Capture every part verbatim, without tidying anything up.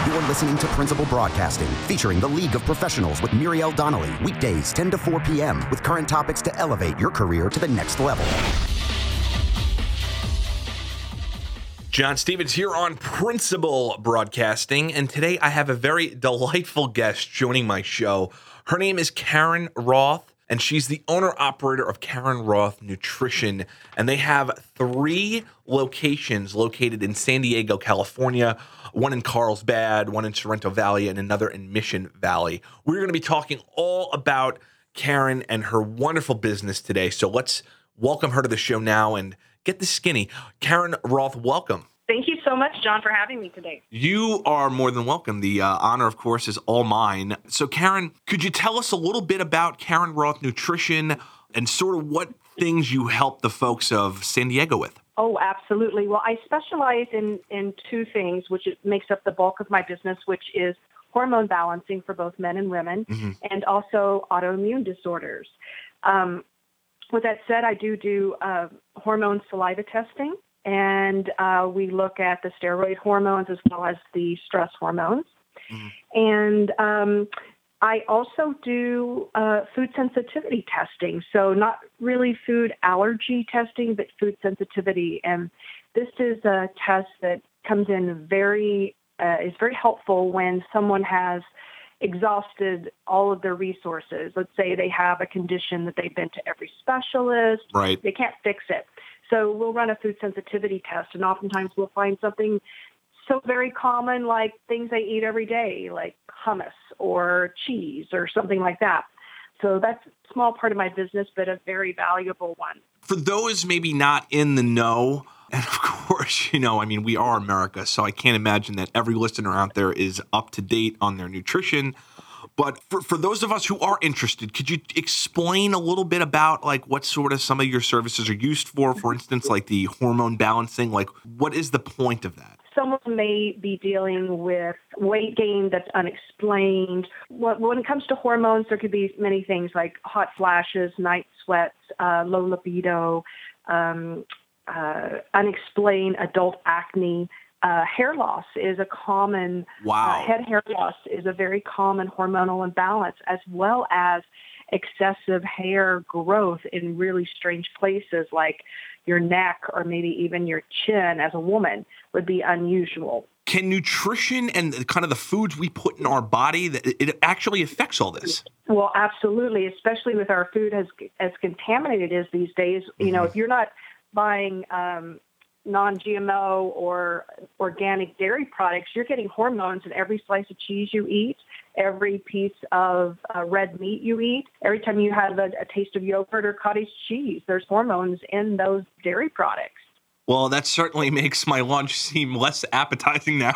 You're listening to Principal Broadcasting, featuring the League of Professionals with Muriel Donnelly, weekdays ten to four p.m., with current topics to elevate your career to the next level. John Stevens here on Principal Broadcasting, and today I have a very delightful guest joining my show. Her name is Karen Roth, and she's the owner-operator of Karen Roth Nutrition, and they have three locations located in San Diego, California, one in Carlsbad, one in Sorrento Valley, and another in Mission Valley. We're going to be talking all about Karen and her wonderful business today, so let's welcome her to the show now and get the skinny. Karen Roth, welcome. Thank you so much, John, for having me today. You are more than welcome. The uh, honor, of course, is all mine. So, Karen, could you tell us a little bit about Karen Roth Nutrition and sort of what things you help the folks of San Diego with? Oh, absolutely. Well, I specialize in, in two things, which is, makes up the bulk of my business, which is hormone balancing for both men and women, mm-hmm. and also autoimmune disorders. Um, with that said, I do do uh, hormone saliva testing. And uh, we look at the steroid hormones as well as the stress hormones. Mm-hmm. And um, I also do uh, food sensitivity testing. So not really food allergy testing, but food sensitivity. And this is a test that comes in very, uh, is very helpful when someone has exhausted all of their resources. Let's say they have a condition that they've been to every specialist. Right. They can't fix it. So we'll run a food sensitivity test, and oftentimes we'll find something so very common like things they eat every day, like hummus or cheese or something like that. So that's a small part of my business, but a very valuable one. For those maybe not in the know, and of course, you know, I mean, we are America, so I can't imagine that every listener out there is up to date on their nutrition. But for, for those of us who are interested, could you explain a little bit about like what sort of some of your services are used for? For instance, like the hormone balancing, like what is the point of that? Someone may be dealing with weight gain that's unexplained. When it comes to hormones, there could be many things like hot flashes, night sweats, uh, low libido, um, uh, unexplained adult acne. Uh, hair loss is a common, wow. uh, head hair loss is a very common hormonal imbalance, as well as excessive hair growth in really strange places like your neck or maybe even your chin as a woman would be unusual. Can nutrition and kind of the foods we put in our body, it actually affects all this? Well, absolutely, especially with our food as, as contaminated as these days. You mm-hmm. know, if you're not buying um, non-G M O or organic dairy products, you're getting hormones in every slice of cheese you eat, every piece of uh, red meat you eat. Every time you have a, a taste of yogurt or cottage cheese, there's hormones in those dairy products. Well, that certainly makes my lunch seem less appetizing now.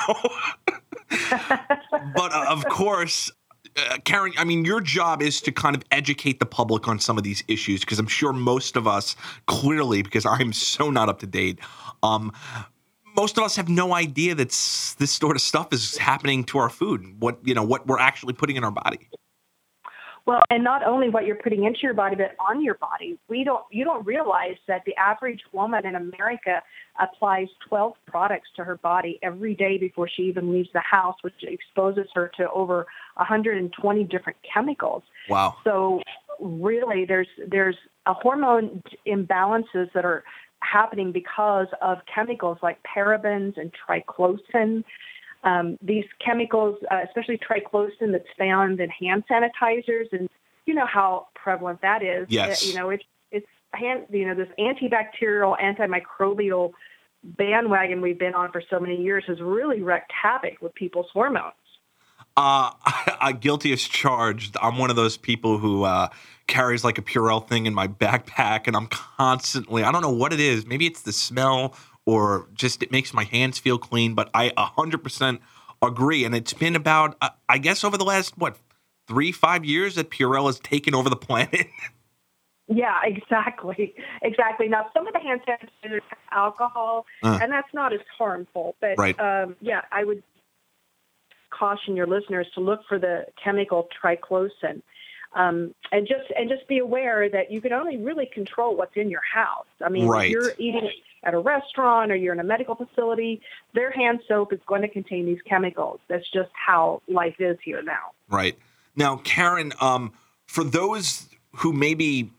But uh, of course, Uh, Karen, I mean, your job is to kind of educate the public on some of these issues, because I'm sure most of us, clearly, because I'm so not up to date, um, most of us have no idea that this sort of stuff is happening to our food, what, you know, what we're actually putting in our body. Well, and not only what you're putting into your body, but on your body. We don't, you don't realize that the average woman in America applies twelve products to her body every day before she even leaves the house, which exposes her to over one hundred twenty different chemicals. Wow. So really there's, there's a hormone imbalances that are happening because of chemicals like parabens and triclosan. Um, these chemicals, uh, especially triclosan, that's found in hand sanitizers, and you know how prevalent that is. Yes. Uh, you know, it's it's hand, you know, this antibacterial, antimicrobial bandwagon we've been on for so many years has really wreaked havoc with people's hormones. Uh, I, guilty as charged. I'm one of those people who uh, carries like a Purell thing in my backpack, and I'm constantly, I don't know what it is. Maybe it's the smell, or just it makes my hands feel clean, but I one hundred percent agree. And it's been about, uh, I guess, over the last, what, three, five years that Purell has taken over the planet. Yeah, exactly. Exactly. Now, some of the hand sanitizers have alcohol, uh, and that's not as harmful. But, right. um, yeah, I would caution your listeners to look for the chemical triclosan. Um, and just and just be aware that you can only really control what's in your house. I mean, right. if you're eating at a restaurant or you're in a medical facility, their hand soap is going to contain these chemicals. That's just how life is here now. Right. Now, Karen, um, for those who maybe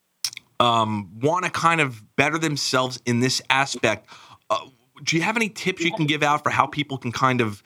um, want to kind of better themselves in this aspect, uh, do you have any tips you can give out for how people can kind of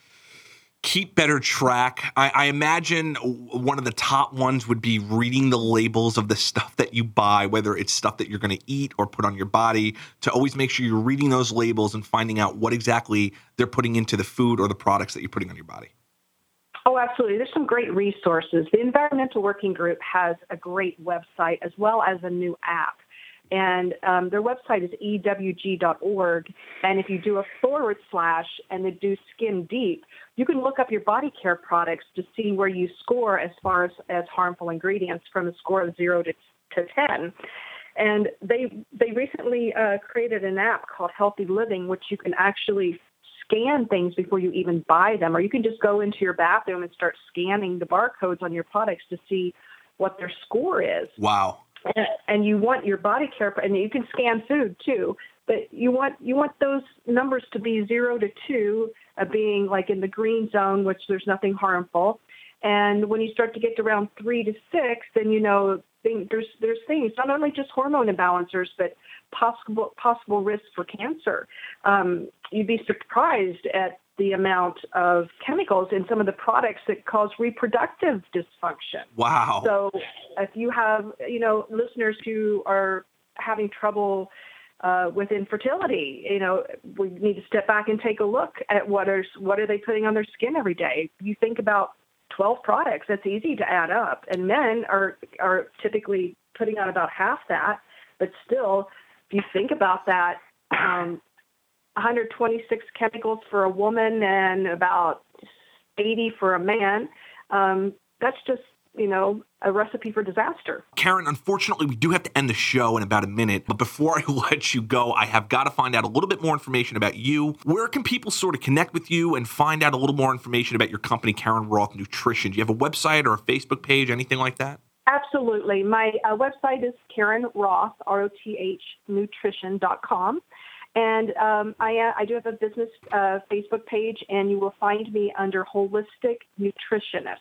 keep better track? I, I imagine one of the top ones would be reading the labels of the stuff that you buy, whether it's stuff that you're going to eat or put on your body, to always make sure you're reading those labels and finding out what exactly they're putting into the food or the products that you're putting on your body. Oh, absolutely. There's some great resources. The Environmental Working Group has a great website as well as a new app. And um, their website is E W G dot org. And if you do a forward slash and then do Skin Deep, you can look up your body care products to see where you score as far as, as harmful ingredients from a score of zero to, to ten. And they they recently uh, created an app called Healthy Living, which you can actually scan things before you even buy them, or you can just go into your bathroom and start scanning the barcodes on your products to see what their score is. Wow. And, and you want your body care, and you can scan food too, but you want you want those numbers to be zero to two, uh, being like in the green zone, which there's nothing harmful. And when you start to get to around three to six, then you know thing, there's there's things, not only just hormone imbalancers, but possible possible risks for cancer. Um, you'd be surprised at the amount of chemicals in some of the products that cause reproductive dysfunction. Wow. So if you have, you know, listeners who are having trouble uh, with infertility, you know, we need to step back and take a look at what are, what are they putting on their skin every day. You think about twelve products, that's easy to add up. And men are, are typically putting on about half that. But still, if you think about that, um, one hundred twenty-six chemicals for a woman and about eighty for a man. Um, that's just, you know, a recipe for disaster. Karen, unfortunately, we do have to end the show in about a minute. But before I let you go, I have got to find out a little bit more information about you. Where can people sort of connect with you and find out a little more information about your company, Karen Roth Nutrition? Do you have a website or a Facebook page, anything like that? Absolutely. My uh, website is Karen Roth, R O T H, nutrition dot com. And um, I, uh, I do have a business uh, Facebook page, and you will find me under Holistic Nutritionist.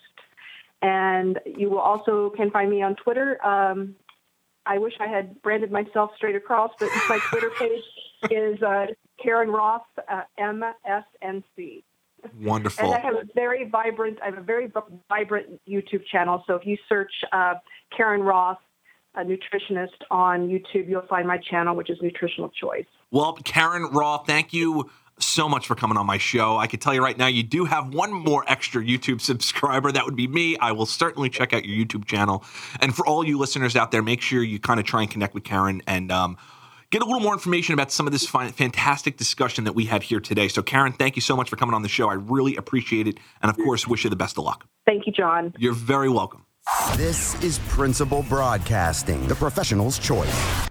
And you will also can find me on Twitter. Um, I wish I had branded myself straight across, but my Twitter page is uh, Karen Roth, uh, M S N C. Wonderful. And I have a very vibrant, I have a very vibrant YouTube channel. So if you search uh, Karen Roth, a nutritionist on YouTube, you'll find my channel, which is Nutritional Choice. Well, Karen Roth, thank you so much for coming on my show. I can tell you right now, you do have one more extra YouTube subscriber. That would be me. I will certainly check out your YouTube channel. And for all you listeners out there, make sure you kind of try and connect with Karen and um, get a little more information about some of this fine, fantastic discussion that we had here today. So, Karen, thank you so much for coming on the show. I really appreciate it. And, of course, wish you the best of luck. Thank you, John. You're very welcome. This is Principal Broadcasting, the professional's choice.